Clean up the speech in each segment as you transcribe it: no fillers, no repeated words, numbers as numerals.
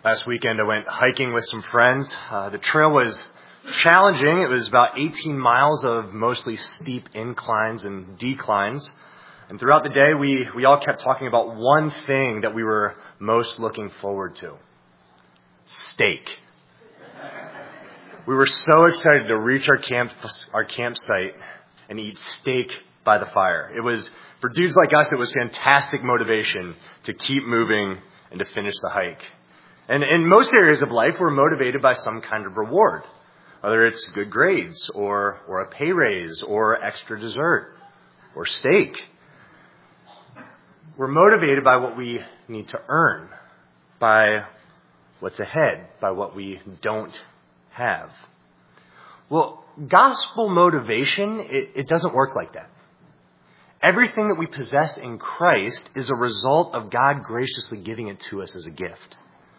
Last weekend I went hiking with some friends. The trail was challenging. It was about 18 miles of mostly steep inclines and declines. And throughout the day, we all kept talking about one thing that we were most looking forward to. Steak. We were so excited to reach our campsite and eat steak by the fire. It was, for dudes like us, it was fantastic motivation to keep moving and to finish the hike. And in most areas of life, we're motivated by some kind of reward, whether it's good grades or a pay raise or extra dessert or steak. We're motivated by what we need to earn, by what's ahead, by what we don't have. Well, gospel motivation, it doesn't work like that. Everything that we possess in Christ is a result of God graciously giving it to us as a gift.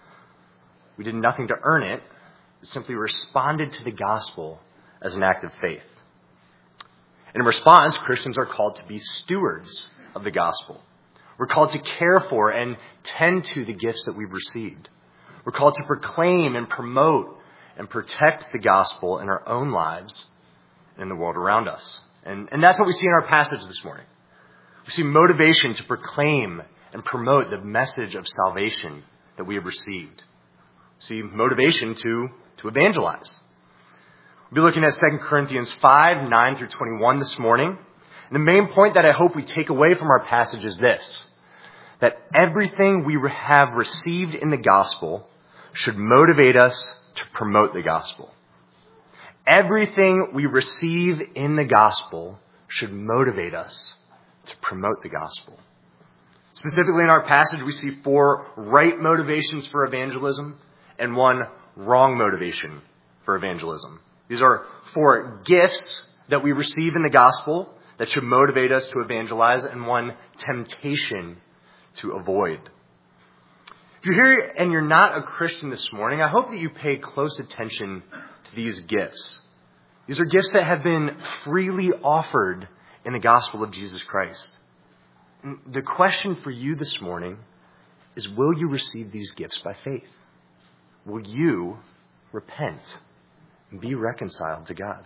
We did nothing to earn it. We simply responded to the gospel as an act of faith. And in response, Christians are called to be stewards of the gospel. We're called to care for and tend to the gifts that we've received. We're called to proclaim and promote and protect the gospel in our own lives and in the world around us. And that's what we see in our passage this morning. We see motivation to proclaim and promote the message of salvation that we have received. See motivation to evangelize. We'll be looking at 2 Corinthians 5, 9 through 21 this morning. And the main point that I hope we take away from our passage is this, that everything we have received in the gospel should motivate us to promote the gospel. Everything we receive in the gospel should motivate us to promote the gospel. Specifically in our passage, we see 4 right motivations for evangelism and 1 wrong motivation for evangelism. These are 4 gifts that we receive in the gospel that should motivate us to evangelize, and 1 temptation to avoid. If you're here and you're not a Christian this morning, I hope that you pay close attention to these gifts. These are gifts that have been freely offered in the gospel of Jesus Christ. And the question for you this morning is, will you receive these gifts by faith? Will you repent and be reconciled to God?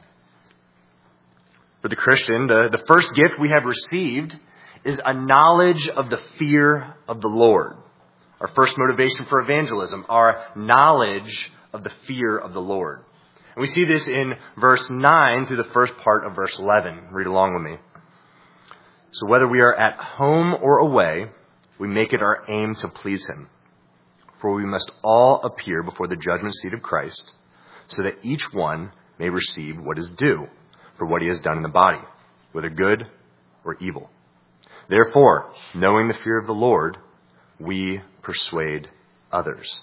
For the Christian, the first gift we have received is a knowledge of the fear of the Lord. Our first motivation for evangelism, our knowledge of the fear of the Lord. And we see this in verse 9 through the first part of verse 11. Read along with me. So whether we are at home or away, we make it our aim to please him. For we must all appear before the judgment seat of Christ, so that each one may receive what is due for what he has done in the body, whether good or evil. Therefore, knowing the fear of the Lord, we persuade others.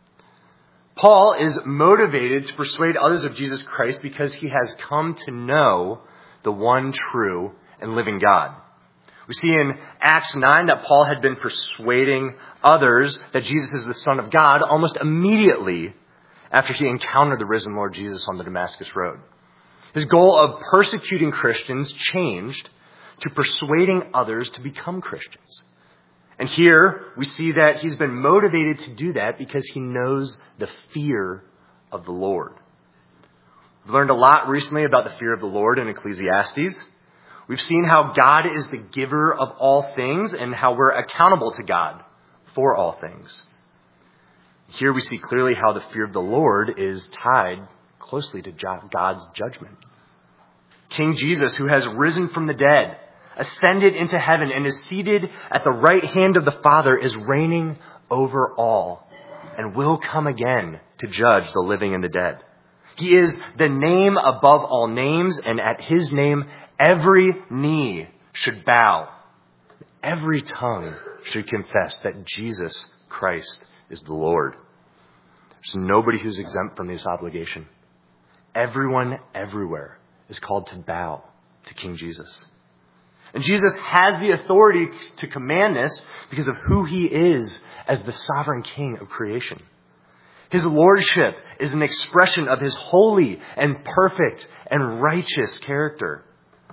Paul is motivated to persuade others of Jesus Christ because he has come to know the one true and living God. We see in Acts 9 that Paul had been persuading others that Jesus is the Son of God almost immediately after he encountered the risen Lord Jesus on the Damascus Road. His goal of persecuting Christians changed to persuading others to become Christians. And here we see that he's been motivated to do that because he knows the fear of the Lord. We've learned a lot recently about the fear of the Lord in Ecclesiastes. We've seen how God is the giver of all things and how we're accountable to God for all things. Here we see clearly how the fear of the Lord is tied closely to God's judgment. King Jesus, who has risen from the dead, ascended into heaven, and is seated at the right hand of the Father, is reigning over all and will come again to judge the living and the dead. He is the name above all names, and at his name every knee should bow. Every tongue should confess that Jesus Christ is the Lord. There's nobody who's exempt from this obligation. Everyone everywhere is called to bow to King Jesus. And Jesus has the authority to command this because of who he is as the sovereign king of creation. His lordship is an expression of his holy and perfect and righteous character.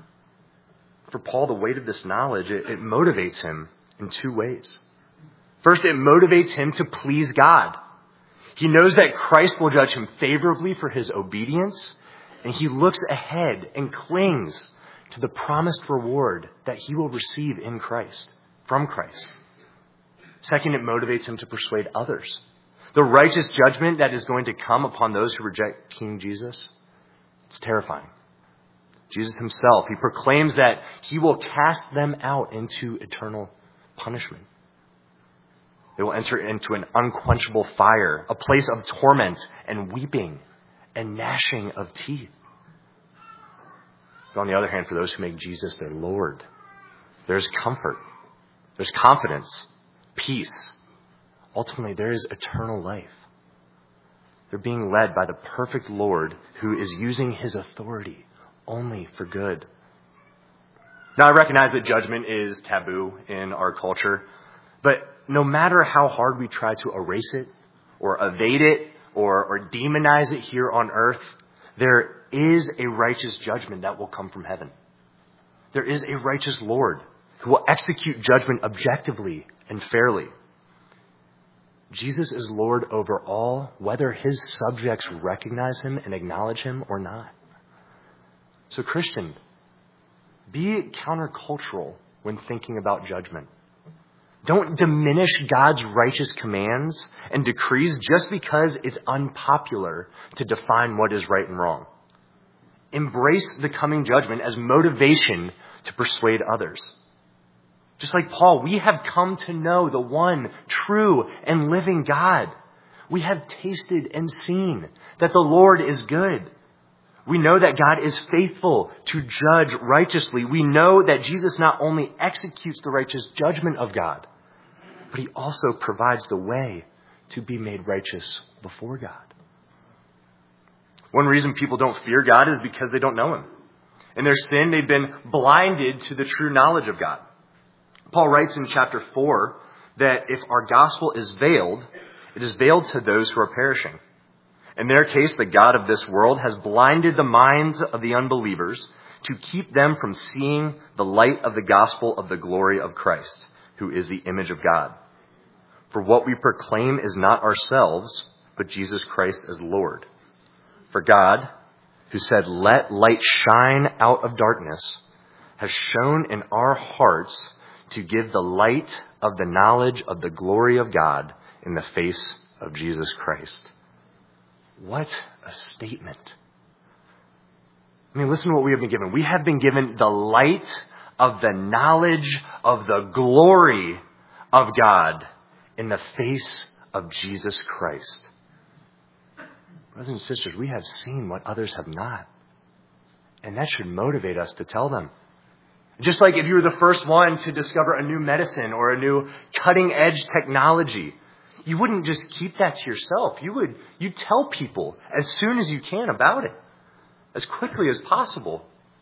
For Paul, the weight of this knowledge, it motivates him in 2 ways. First, it motivates him to please God. He knows that Christ will judge him favorably for his obedience, and he looks ahead and clings to the promised reward that he will receive in Christ, from Christ. Second, it motivates him to persuade others. The righteous judgment that is going to come upon those who reject King Jesus, it's terrifying. Jesus himself, he proclaims that he will cast them out into eternal punishment. They will enter into an unquenchable fire, a place of torment and weeping and gnashing of teeth. But on the other hand, for those who make Jesus their Lord, there's comfort, there's confidence, peace. Ultimately, there is eternal life. They're being led by the perfect Lord who is using his authority only for good. Now, I recognize that judgment is taboo in our culture, but no matter how hard we try to erase it or evade it or demonize it here on earth, there is a righteous judgment that will come from heaven. There is a righteous Lord who will execute judgment objectively and fairly. Jesus is Lord over all, whether his subjects recognize him and acknowledge him or not. So, Christian, be countercultural when thinking about judgment. Don't diminish God's righteous commands and decrees just because it's unpopular to define what is right and wrong. Embrace the coming judgment as motivation to persuade others. Just like Paul, we have come to know the one true and living God. We have tasted and seen that the Lord is good. We know that God is faithful to judge righteously. We know that Jesus not only executes the righteous judgment of God, but he also provides the way to be made righteous before God. One reason people don't fear God is because they don't know him. In their sin, they've been blinded to the true knowledge of God. Paul writes in chapter 4 that if our gospel is veiled, it is veiled to those who are perishing. In their case, the God of this world has blinded the minds of the unbelievers to keep them from seeing the light of the gospel of the glory of Christ, who is the image of God. For what we proclaim is not ourselves, but Jesus Christ as Lord. For God, who said, "Let light shine out of darkness," has shone in our hearts to give the light of the knowledge of the glory of God in the face of Jesus Christ. What a statement. I mean, listen to what we have been given. We have been given the light of the knowledge of the glory of God in the face of Jesus Christ. Brothers and sisters, we have seen what others have not. And that should motivate us to tell them. Just like if you were the first one to discover a new medicine or a new cutting edge technology, you wouldn't just keep that to yourself. You'd tell people as soon as you can about it, as quickly as possible.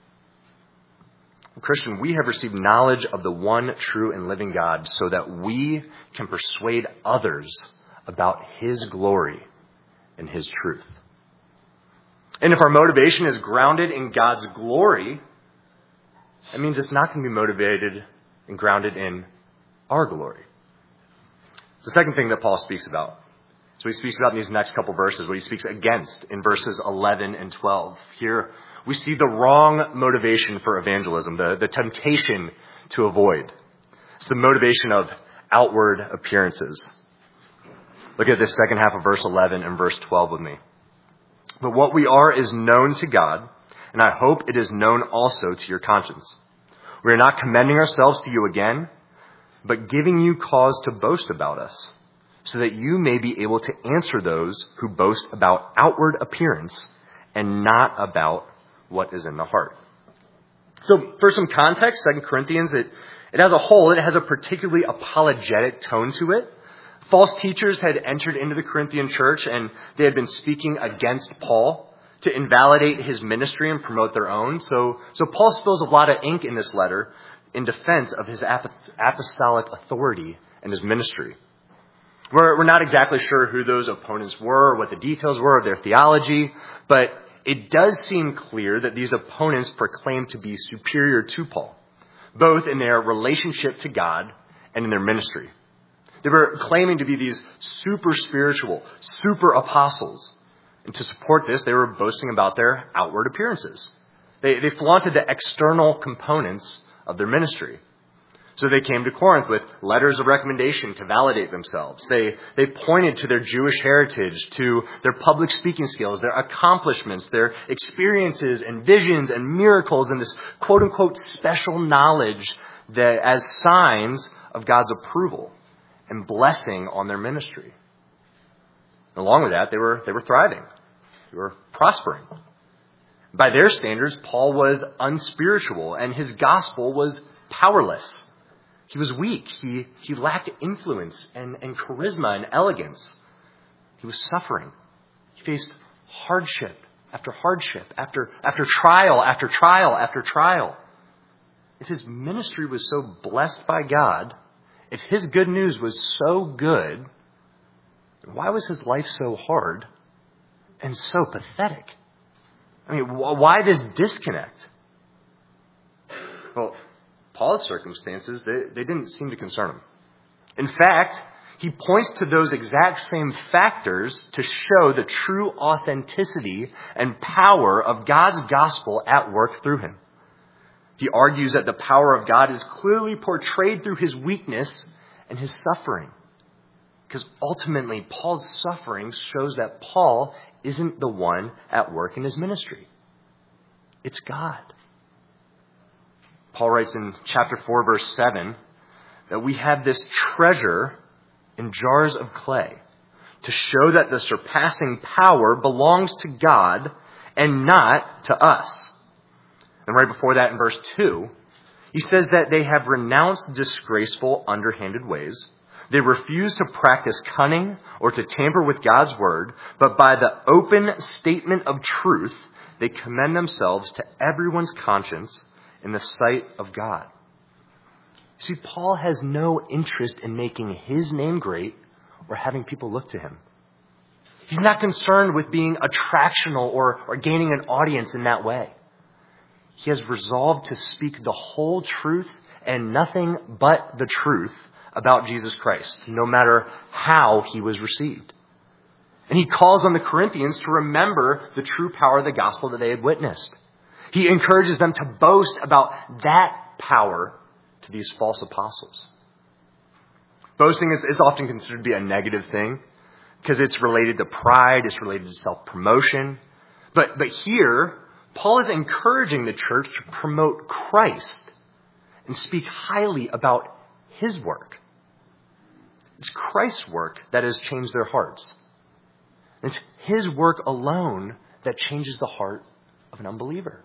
Christian, we have received knowledge of the one true and living God so that we can persuade others about his glory and his truth. And if our motivation is grounded in God's glory, that means it's not going to be motivated and grounded in our glory. The second thing that Paul speaks about. So he speaks about in these next couple verses, what he speaks against in verses 11 and 12. Here we see the wrong motivation for evangelism, the temptation to avoid. It's the motivation of outward appearances. Look at this second half of verse 11 and verse 12 with me. But what we are is known to God, and I hope it is known also to your conscience. We are not commending ourselves to you again, but giving you cause to boast about us, so that you may be able to answer those who boast about outward appearance and not about what is in the heart. So for some context, 2 Corinthians, it as a whole, it has a particularly apologetic tone to it. False teachers had entered into the Corinthian church and they had been speaking against Paul to invalidate his ministry and promote their own. So Paul spills a lot of ink in this letter in defense of his apostolic authority and his ministry. We're not exactly sure who those opponents were or what the details were of their theology, but it does seem clear that these opponents proclaim to be superior to Paul, both in their relationship to God and in their ministry. They were claiming to be these super spiritual, super apostles. And to support this, they were boasting about their outward appearances. They flaunted the external components of their ministry. So they came to Corinth with letters of recommendation to validate themselves. They pointed to their Jewish heritage, to their public speaking skills, their accomplishments, their experiences and visions and miracles, and this quote-unquote special knowledge that as signs of God's approval and blessing on their ministry. And along with that, they were thriving. They were prospering. By their standards, Paul was unspiritual and his gospel was powerless. He was weak. He lacked influence and charisma and elegance. He was suffering. He faced hardship after hardship, after trial after trial after trial. If his ministry was so blessed by God, if his good news was so good, why was his life so hard and so pathetic? I mean, why this disconnect? Well, Paul's circumstances, they didn't seem to concern him. In fact, he points to those exact same factors to show the true authenticity and power of God's gospel at work through him. He argues that the power of God is clearly portrayed through his weakness and his suffering. Because ultimately, Paul's suffering shows that Paul isn't the one at work in his ministry. It's God. Paul writes in chapter 4, verse 7, that we have this treasure in jars of clay to show that the surpassing power belongs to God and not to us. And right before that in verse 2, he says that they have renounced disgraceful, underhanded ways. They refuse to practice cunning or to tamper with God's word, but by the open statement of truth, they commend themselves to everyone's conscience in the sight of God. See, Paul has no interest in making his name great or having people look to him. He's not concerned with being attractional or gaining an audience in that way. He has resolved to speak the whole truth and nothing but the truth about Jesus Christ, no matter how he was received. And he calls on the Corinthians to remember the true power of the gospel that they had witnessed. He encourages them to boast about that power to these false apostles. Boasting is often considered to be a negative thing because it's related to pride, it's related to self-promotion. But here, Paul is encouraging the church to promote Christ and speak highly about his work. It's Christ's work that has changed their hearts. It's his work alone that changes the heart of an unbeliever.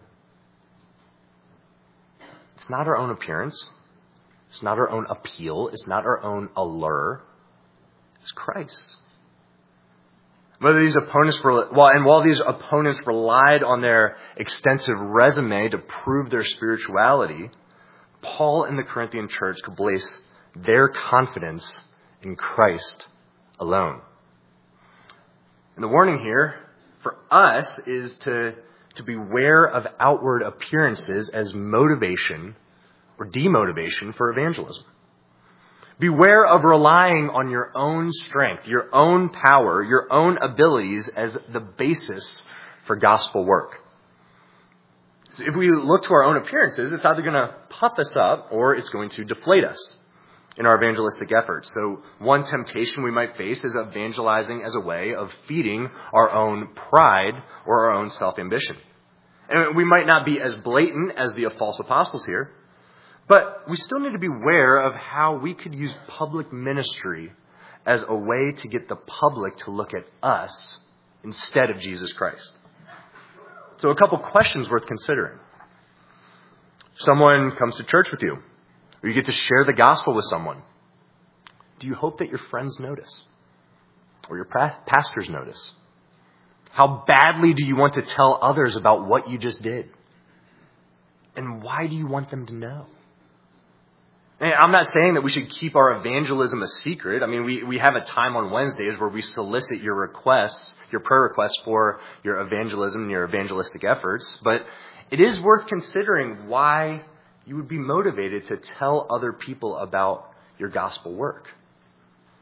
It's not our own appearance. It's not our own appeal. It's not our own allure. It's Christ. While these opponents relied on their extensive resume to prove their spirituality, Paul and the Corinthian church could place their confidence in Christ alone. And the warning here for us is to beware of outward appearances as motivation or demotivation for evangelism. Beware of relying on your own strength, your own power, your own abilities as the basis for gospel work. So if we look to our own appearances, it's either going to puff us up or it's going to deflate us in our evangelistic efforts. So one temptation we might face is evangelizing as a way of feeding our own pride or our own self-ambition. And we might not be as blatant as the false apostles here, but we still need to be aware of how we could use public ministry as a way to get the public to look at us instead of Jesus Christ. So a couple questions worth considering. Someone comes to church with you, or you get to share the gospel with someone. Do you hope that your friends notice? Or your pastors notice? How badly do you want to tell others about what you just did? And why do you want them to know? And I'm not saying that we should keep our evangelism a secret. I mean, we have a time on Wednesdays where we solicit your requests, your prayer requests for your evangelism and your evangelistic efforts. But it is worth considering why you would be motivated to tell other people about your gospel work.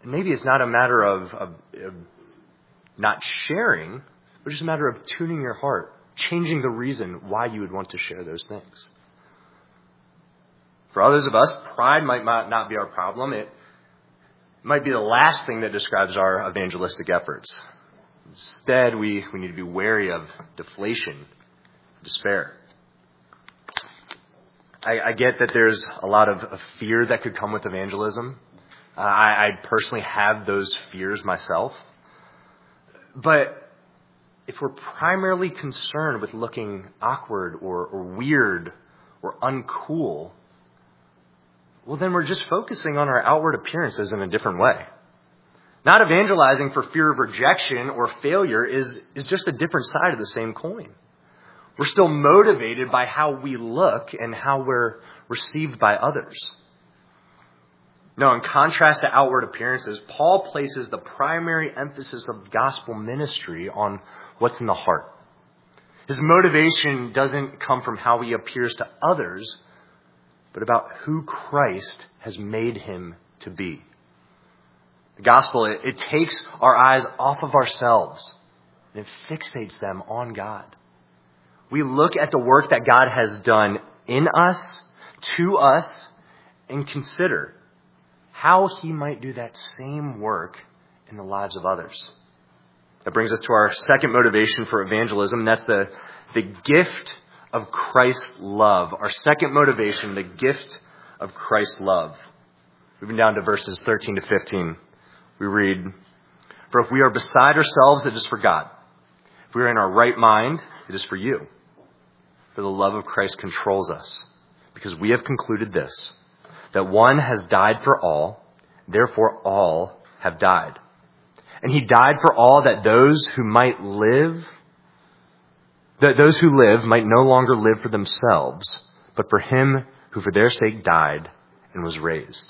And maybe it's not a matter of not sharing, but just a matter of tuning your heart, changing the reason why you would want to share those things. For others of us, pride might not be our problem. It might be the last thing that describes our evangelistic efforts. Instead, we need to be wary of deflation, despair. I get that there's a lot of fear that could come with evangelism. I personally have those fears myself. But if we're primarily concerned with looking awkward or weird or uncool, well, then we're just focusing on our outward appearances in a different way. Not evangelizing for fear of rejection or failure is just a different side of the same coin. We're still motivated by how we look and how we're received by others. No, in contrast to outward appearances, Paul places the primary emphasis of gospel ministry on what's in the heart. His motivation doesn't come from how he appears to others, but about who Christ has made him to be. The gospel, it takes our eyes off of ourselves and it fixates them on God. We look at the work that God has done in us, to us, and consider how he might do that same work in the lives of others. That brings us to our second motivation for evangelism, and that's the gift of Christ's love. Our second motivation, the gift of Christ's love. Moving down to verses 13 to 15, we read, "For if we are beside ourselves, it is for God. If we are in our right mind, it is for you. For the love of Christ controls us, because we have concluded this, that one has died for all, therefore all have died. And he died for all, that those who live might no longer live for themselves, but for him who for their sake died and was raised."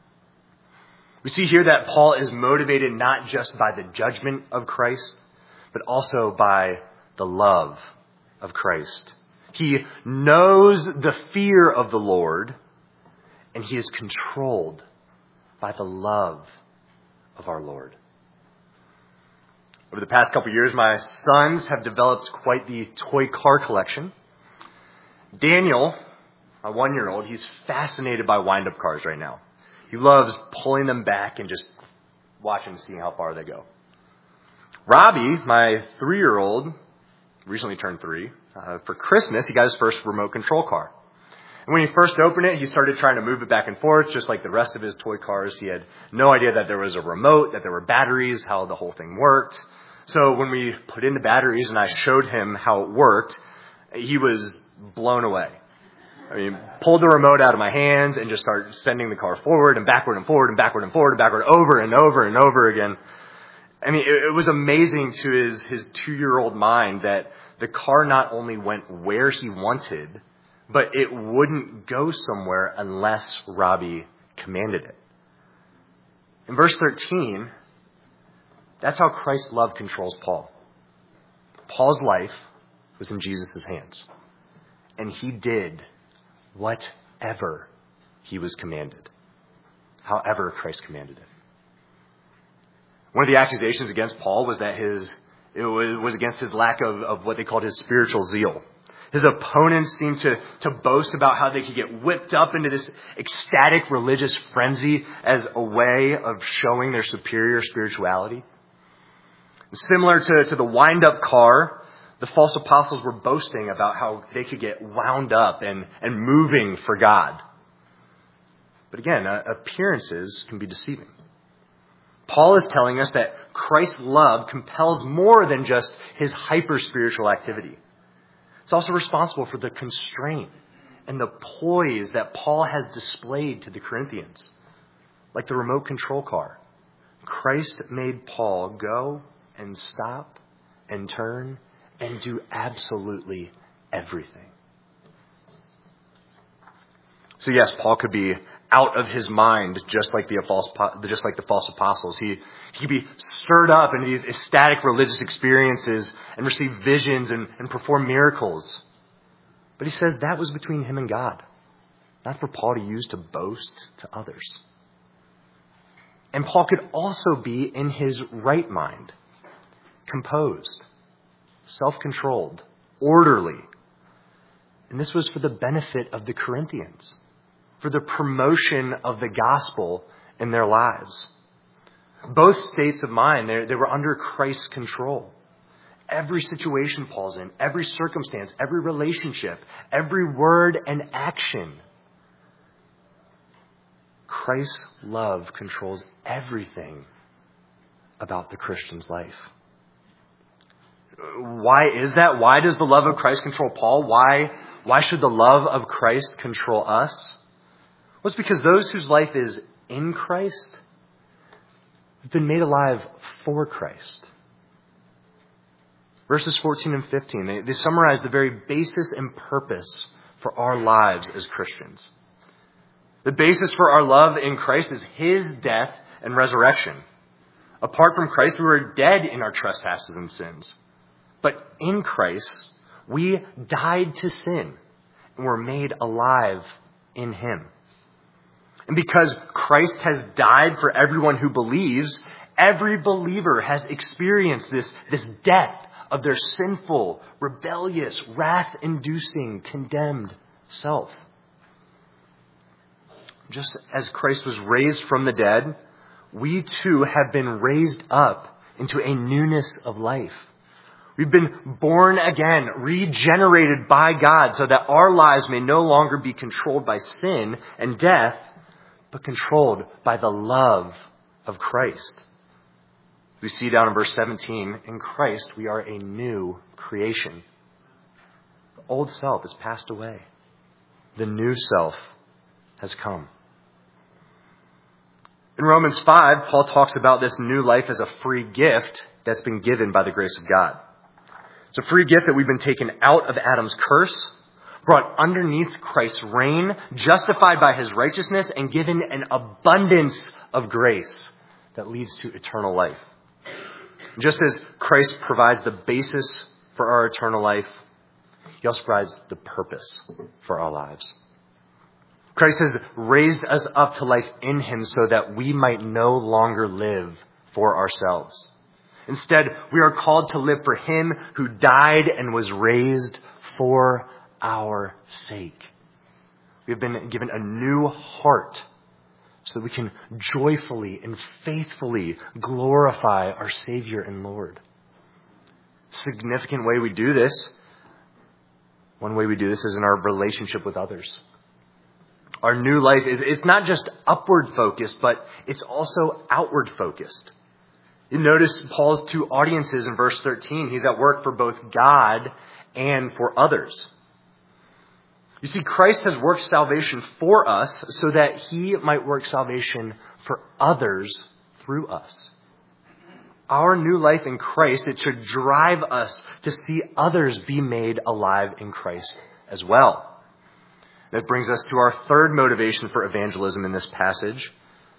We see here that Paul is motivated not just by the judgment of Christ, but also by the love of Christ. He knows the fear of the Lord, and he is controlled by the love of our Lord. Over the past couple years, my sons have developed quite the toy car collection. Daniel, my 1-year-old, he's fascinated by wind-up cars right now. He loves pulling them back and just watching and seeing how far they go. Robbie, my 3-year-old, recently turned 3. For Christmas, he got his first remote control car. And when he first opened it, he started trying to move it back and forth, just like the rest of his toy cars. He had no idea that there was a remote, that there were batteries, how the whole thing worked. So when we put in the batteries and I showed him how it worked, he was blown away. I mean, pulled the remote out of my hands and just started sending the car forward and backward and forward and backward and forward and backward over and over and over again. I mean, it was amazing to his 2-year-old mind that the car not only went where he wanted, but it wouldn't go somewhere unless Robbie commanded it. In verse 13, that's how Christ's love controls Paul. Paul's life was in Jesus' hands, and he did whatever he was commanded, however Christ commanded it. One of the accusations against Paul was that it was against his lack of what they called his spiritual zeal. His opponents seemed to boast about how they could get whipped up into this ecstatic religious frenzy as a way of showing their superior spirituality. Similar to the wind-up car, the false apostles were boasting about how they could get wound up and moving for God. But again, appearances can be deceiving. Paul is telling us that Christ's love compels more than just his hyper-spiritual activity. It's also responsible for the constraint and the poise that Paul has displayed to the Corinthians. Like the remote control car, Christ made Paul go and stop and turn and do absolutely everything. So yes, Paul could be out of his mind, just like the false apostles. He could be stirred up in these ecstatic religious experiences and receive visions and perform miracles. But he says that was between him and God, not for Paul to use to boast to others. And Paul could also be in his right mind, composed, self-controlled, orderly. And this was for the benefit of the Corinthians, for the promotion of the gospel in their lives. Both states of mind, they were under Christ's control. Every situation Paul's in, every circumstance, every relationship, every word and action. Christ's love controls everything about the Christian's life. Why is that? Why does the love of Christ control Paul? Why should the love of Christ control us? Well, it's because those whose life is in Christ have been made alive for Christ. Verses 14 and 15, they summarize the very basis and purpose for our lives as Christians. The basis for our love in Christ is his death and resurrection. Apart from Christ, we were dead in our trespasses and sins. But in Christ, we died to sin and were made alive in him. And because Christ has died for everyone who believes, every believer has experienced this death of their sinful, rebellious, wrath-inducing, condemned self. Just as Christ was raised from the dead, we too have been raised up into a newness of life. We've been born again, regenerated by God so that our lives may no longer be controlled by sin and death, but controlled by the love of Christ. We see down in verse 17, in Christ we are a new creation. The old self has passed away. The new self has come. In Romans 5, Paul talks about this new life as a free gift that's been given by the grace of God. It's a free gift that we've been taken out of Adam's curse, brought underneath Christ's reign, justified by his righteousness, and given an abundance of grace that leads to eternal life. Just as Christ provides the basis for our eternal life, he also provides the purpose for our lives. Christ has raised us up to life in him so that we might no longer live for ourselves. Instead, we are called to live for him who died and was raised for our sake. We have been given a new heart so that we can joyfully and faithfully glorify our Savior and Lord. Significant way we do this, one way we do this is in our relationship with others. Our new life, it's not just upward focused, but it's also outward focused. You notice Paul's two audiences in verse 13. He's at work for both God and for others. You see, Christ has worked salvation for us so that he might work salvation for others through us. Our new life in Christ, it should drive us to see others be made alive in Christ as well. That brings us to our third motivation for evangelism in this passage.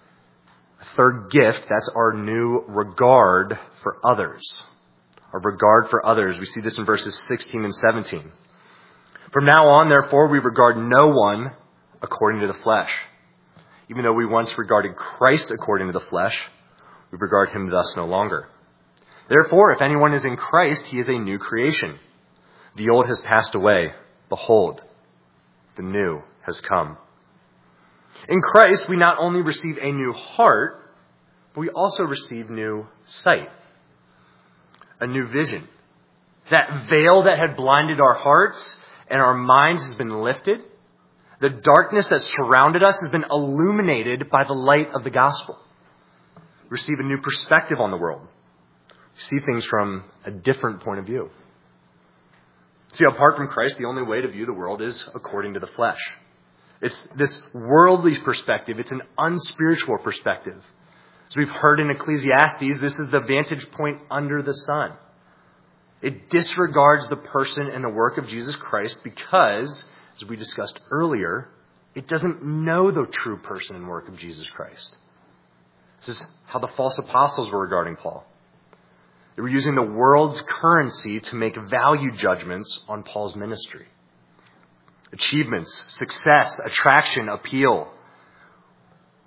A third gift, that's our new regard for others. Our regard for others. We see this in verses 16 and 17. From now on, therefore, we regard no one according to the flesh. Even though we once regarded Christ according to the flesh, we regard him thus no longer. Therefore, if anyone is in Christ, he is a new creation. The old has passed away. Behold, the new has come. In Christ, we not only receive a new heart, but we also receive new sight, a new vision. That veil that had blinded our hearts and our minds has been lifted. The darkness that surrounded us has been illuminated by the light of the gospel. We receive a new perspective on the world. We see things from a different point of view. See, apart from Christ, the only way to view the world is according to the flesh. It's this worldly perspective. It's an unspiritual perspective. As we've heard in Ecclesiastes, this is the vantage point under the sun. It disregards the person and the work of Jesus Christ because, as we discussed earlier, it doesn't know the true person and work of Jesus Christ. This is how the false apostles were regarding Paul. They were using the world's currency to make value judgments on Paul's ministry. Achievements, success, attraction, appeal.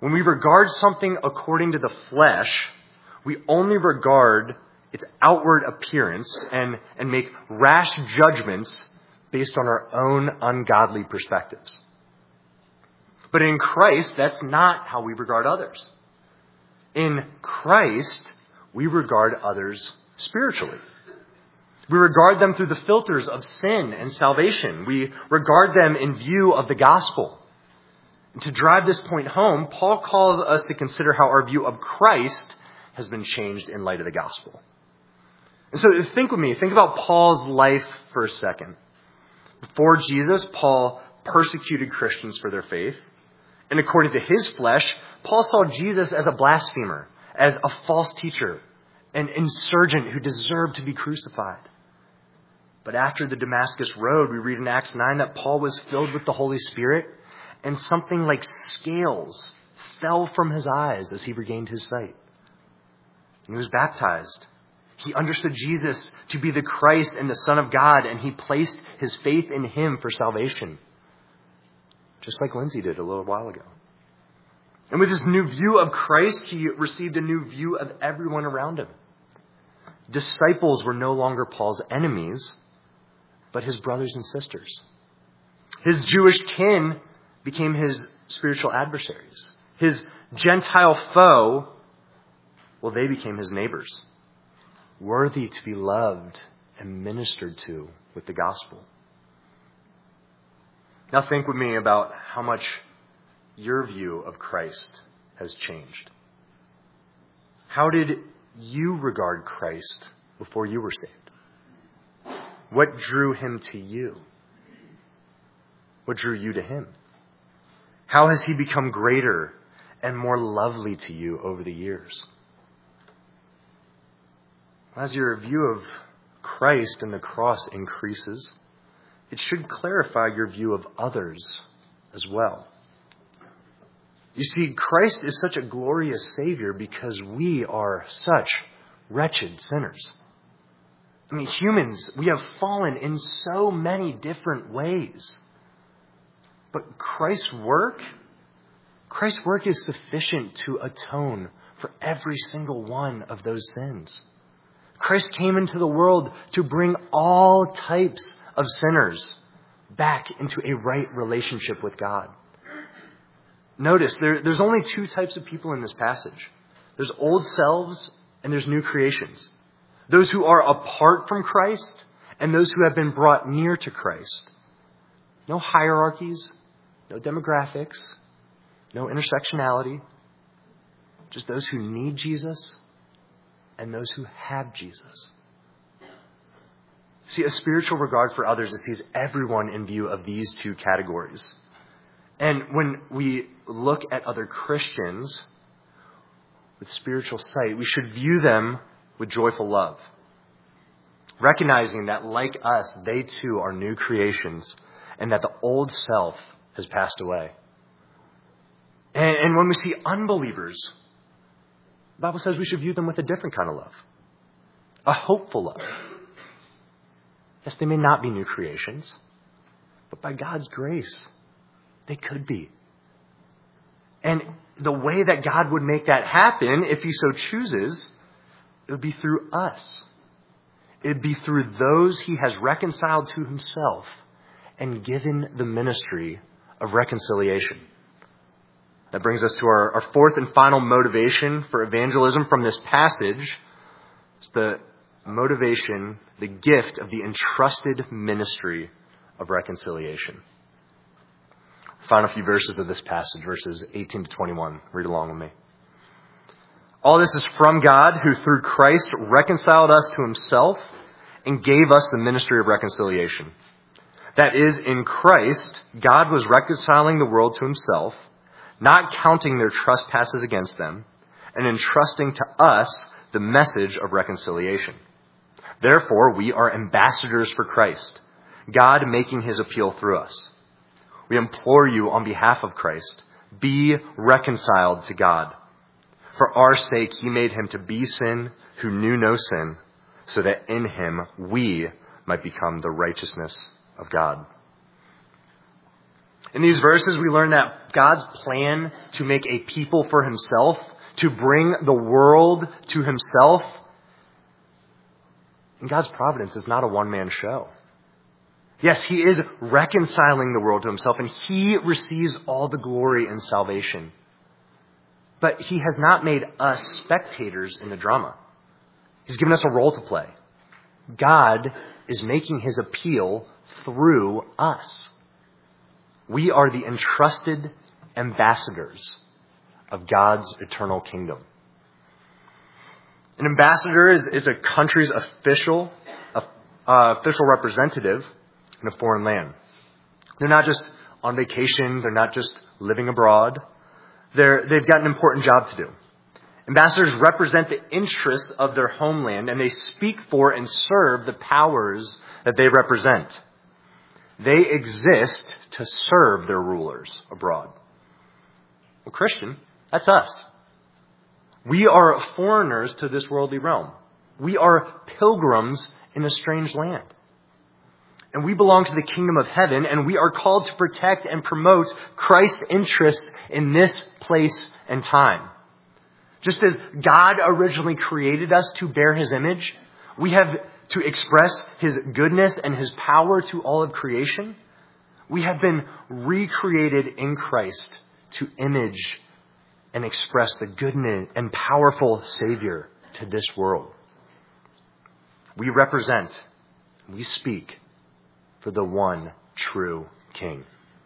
When we regard something according to the flesh, we only regard its outward appearance and make rash judgments based on our own ungodly perspectives. But in Christ, that's not how we regard others. In Christ, we regard others spiritually. We regard them through the filters of sin and salvation. We regard them in view of the gospel. And to drive this point home, Paul calls us to consider how our view of Christ has been changed in light of the gospel. And so think with me. Think about Paul's life for a second. Before Jesus, Paul persecuted Christians for their faith. And according to his flesh, Paul saw Jesus as a blasphemer, as a false teacher, an insurgent who deserved to be crucified. But after the Damascus Road, we read in Acts 9 that Paul was filled with the Holy Spirit, and something like scales fell from his eyes as he regained his sight. And he was baptized. He understood Jesus to be the Christ and the Son of God, and he placed his faith in him for salvation. Just like Lindsay did a little while ago. And with this new view of Christ, he received a new view of everyone around him. Disciples were no longer Paul's enemies, but his brothers and sisters. His Jewish kin became his spiritual adversaries. His Gentile foe, well, they became his neighbors, worthy to be loved and ministered to with the gospel. Now think with me about how much your view of Christ has changed. How did you regard Christ before you were saved? What drew him to you? What drew you to him? How has he become greater and more lovely to you over the years? As your view of Christ and the cross increases, it should clarify your view of others as well. You see, Christ is such a glorious Savior because we are such wretched sinners. I mean, humans, we have fallen in so many different ways. But Christ's work is sufficient to atone for every single one of those sins. Christ came into the world to bring all types of sinners back into a right relationship with God. Notice, there's only two types of people in this passage. There's old selves and there's new creations. Those who are apart from Christ and those who have been brought near to Christ. No hierarchies, no demographics, no intersectionality. Just those who need Jesus and those who have Jesus. See, a spiritual regard for others sees everyone in view of these two categories. And when we look at other Christians with spiritual sight, we should view them with joyful love, recognizing that like us, they too are new creations and that the old self has passed away. And when we see unbelievers, the Bible says we should view them with a different kind of love, a hopeful love. Yes, they may not be new creations, but by God's grace, they could be. And the way that God would make that happen, if he so chooses, it would be through us. It would be through those he has reconciled to himself and given the ministry of reconciliation. That brings us to our fourth and final motivation for evangelism from this passage. It's the motivation, the gift of the entrusted ministry of reconciliation. Final few verses of this passage, verses 18 to 21. Read along with me. All this is from God, who through Christ reconciled us to himself and gave us the ministry of reconciliation. That is, in Christ, God was reconciling the world to himself, not counting their trespasses against them, and entrusting to us the message of reconciliation. Therefore, we are ambassadors for Christ, God making his appeal through us. We implore you on behalf of Christ, be reconciled to God. For our sake, he made him to be sin who knew no sin, so that in him we might become the righteousness of God. In these verses, we learn that God's plan to make a people for himself, to bring the world to himself, and God's providence is not a one-man show. Yes, he is reconciling the world to himself, and he receives all the glory and salvation. But he has not made us spectators in the drama. He's given us a role to play. God is making his appeal through us. We are the entrusted ambassadors of God's eternal kingdom. An ambassador is a country's official representative in a foreign land. They're not just on vacation. They're not just living abroad. They've got an important job to do. Ambassadors represent the interests of their homeland, and they speak for and serve the powers that they represent. They exist to serve their rulers abroad. Well, Christian, that's us. We are foreigners to this worldly realm. We are pilgrims in a strange land. And we belong to the kingdom of heaven, and we are called to protect and promote Christ's interests in this place and time. Just as God originally created us to bear his image, we have to express his goodness and his power to all of creation. We have been recreated in Christ to image and express the goodness and powerful Savior to this world. We represent, we speak for the one true King.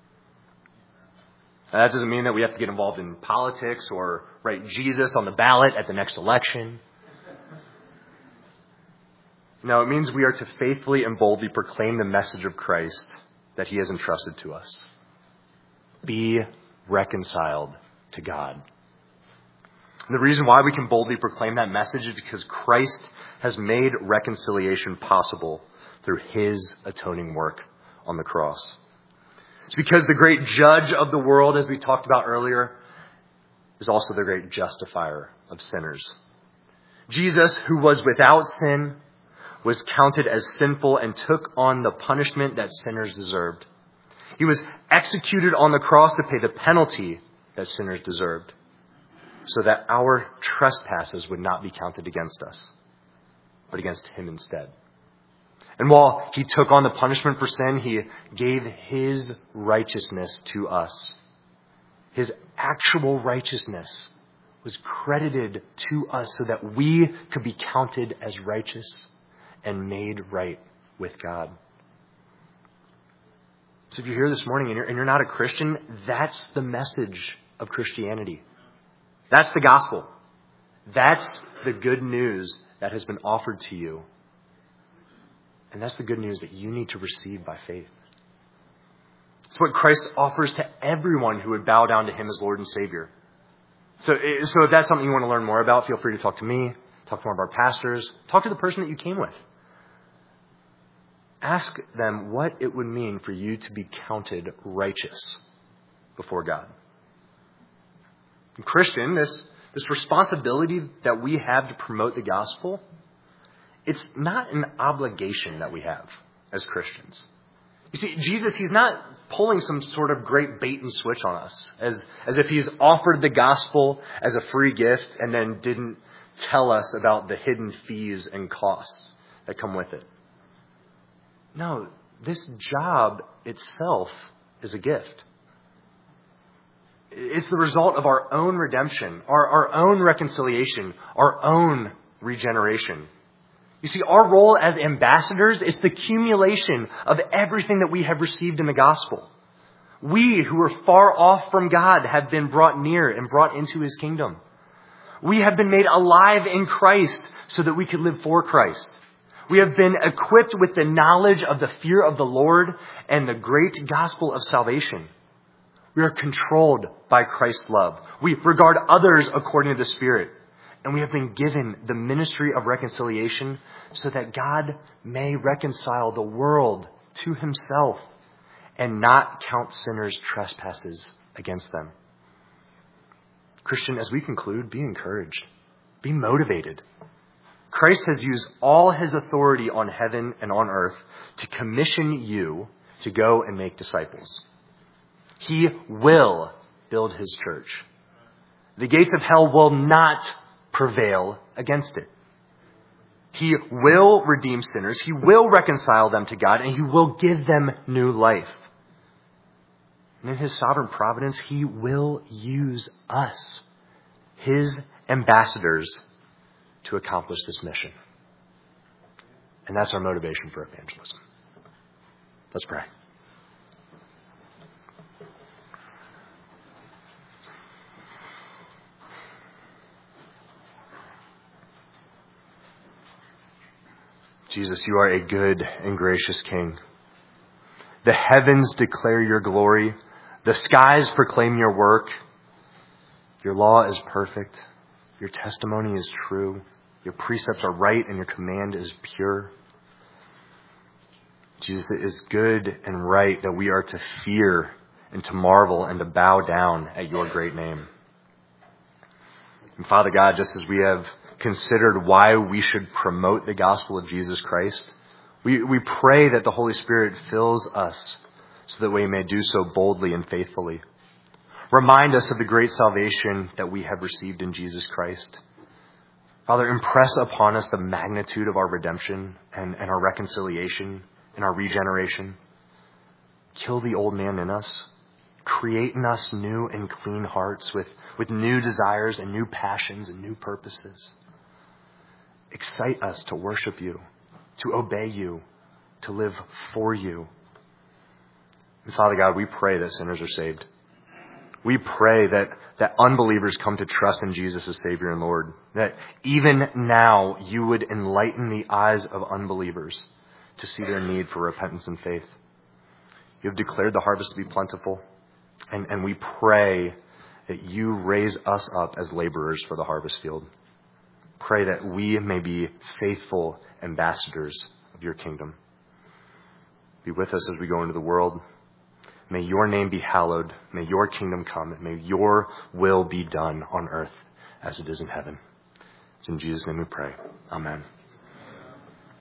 Now, that doesn't mean that we have to get involved in politics or write Jesus on the ballot at the next election. No, it means we are to faithfully and boldly proclaim the message of Christ that he has entrusted to us. Be reconciled to God. And the reason why we can boldly proclaim that message is because Christ has made reconciliation possible through his atoning work on the cross. It's because the great judge of the world, as we talked about earlier, is also the great justifier of sinners. Jesus, who was without sin, was counted as sinful and took on the punishment that sinners deserved. He was executed on the cross to pay the penalty that sinners deserved, so that our trespasses would not be counted against us, but against him instead. And while he took on the punishment for sin, he gave his righteousness to us. His actual righteousness was credited to us so that we could be counted as righteous and made right with God. So if you're here this morning and you're not a Christian, that's the message of Christianity. That's the gospel. That's the good news that has been offered to you. And that's the good news that you need to receive by faith. It's what Christ offers to everyone who would bow down to him as Lord and Savior. So if that's something you want to learn more about, feel free to talk to me, talk to one of our pastors, talk to the person that you came with. Ask them what it would mean for you to be counted righteous before God. And Christian, this responsibility that we have to promote the gospel, it's not an obligation that we have as Christians. You see, Jesus, he's not pulling some sort of great bait and switch on us, as if he's offered the gospel as a free gift and then didn't tell us about the hidden fees and costs that come with it. No, this job itself is a gift. It's the result of our own redemption, our own reconciliation, our own regeneration. You see, our role as ambassadors is the accumulation of everything that we have received in the gospel. We who are far off from God have been brought near and brought into his kingdom. We have been made alive in Christ so that we could live for Christ. We have been equipped with the knowledge of the fear of the Lord and the great gospel of salvation. We are controlled by Christ's love. We regard others according to the Spirit. And we have been given the ministry of reconciliation so that God may reconcile the world to himself and not count sinners' trespasses against them. Christian, as we conclude, be encouraged. Be motivated. Christ has used all his authority on heaven and on earth to commission you to go and make disciples. He will build his church. The gates of hell will not prevail against it. He will redeem sinners. He will reconcile them to God, and he will give them new life. And in his sovereign providence, he will use us, his ambassadors, to accomplish this mission. And that's our motivation for evangelism. Let's pray. Jesus, you are a good and gracious King. The heavens declare your glory. The skies proclaim your work. Your law is perfect. Your testimony is true. Your precepts are right and your command is pure. Jesus, it is good and right that we are to fear and to marvel and to bow down at your great name. And Father God, just as we have considered why we should promote the gospel of Jesus Christ, we pray that the Holy Spirit fills us so that we may do so boldly and faithfully. Remind us of the great salvation that we have received in Jesus Christ. Father, impress upon us the magnitude of our redemption and our reconciliation and our regeneration. Kill the old man in us. Create in us new and clean hearts with new desires and new passions and new purposes. Excite us to worship you, to obey you, to live for you. And Father God, we pray that sinners are saved. We pray that unbelievers come to trust in Jesus as Savior and Lord. That even now you would enlighten the eyes of unbelievers to see their need for repentance and faith. You have declared the harvest to be plentiful. And we pray that you raise us up as laborers for the harvest field. Pray that we may be faithful ambassadors of your kingdom. Be with us as we go into the world. May your name be hallowed. May your kingdom come. And may your will be done on earth as it is in heaven. It's in Jesus' name we pray. Amen.